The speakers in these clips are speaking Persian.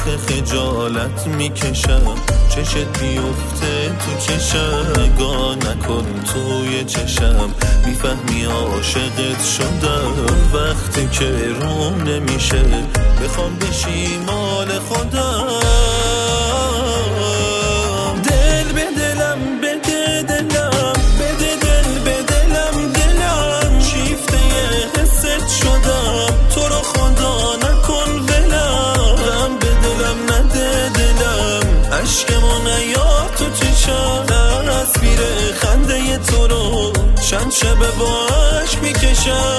آخه خجالت میکشم چشت بیفته تو چشم نگاه نکن توی چشم میفهمی عاشقت شدم وقتی که روم نمیشه بخوام بشی مال خودم دل به دلم بده دلم بده دل به دلم دلم شیفته حست شدم تو رو خدا نکن ولم غم به دلم نده دلم عشقمو نیار تو چشم تصویر خنده تو رو چند شب با عشق میکشم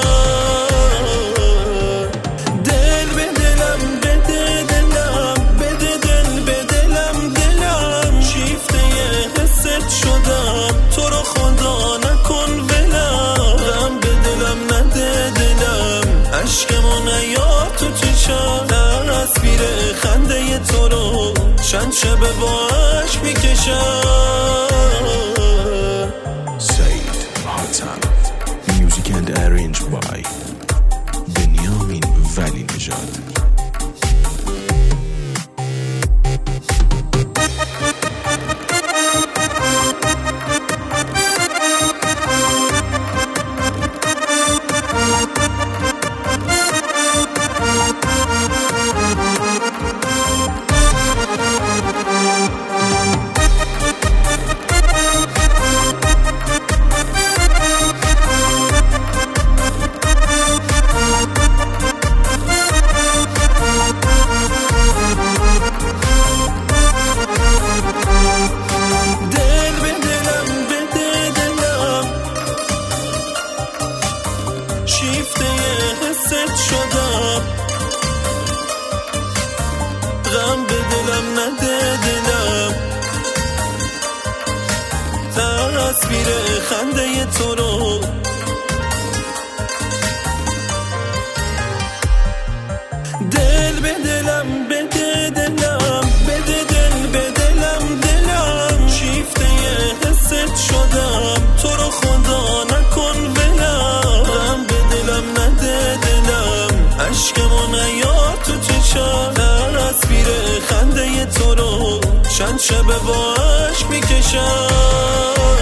دل به دلم بده دلم بده دل به دلم دلم شیفته حست شدم تو رو خدا نکن ولم غم به دلم نده دلم عشقمو نیار تو چشم تصویر خنده تو رو چند شب با عشق میکشم Music and arranged by Benjamin Vali Nejad. شیفته حست شدم غم به دلم نده دلم تصویر خنده تو رو دل به دلم بده دلم بده دل به دلم دلم شیفته حست شدم تو رو خدا نکن ولم غم به دلم نده دلم عشقمو نیار تو چشم تصویر خنده تو رو چند شب با عشق میکشم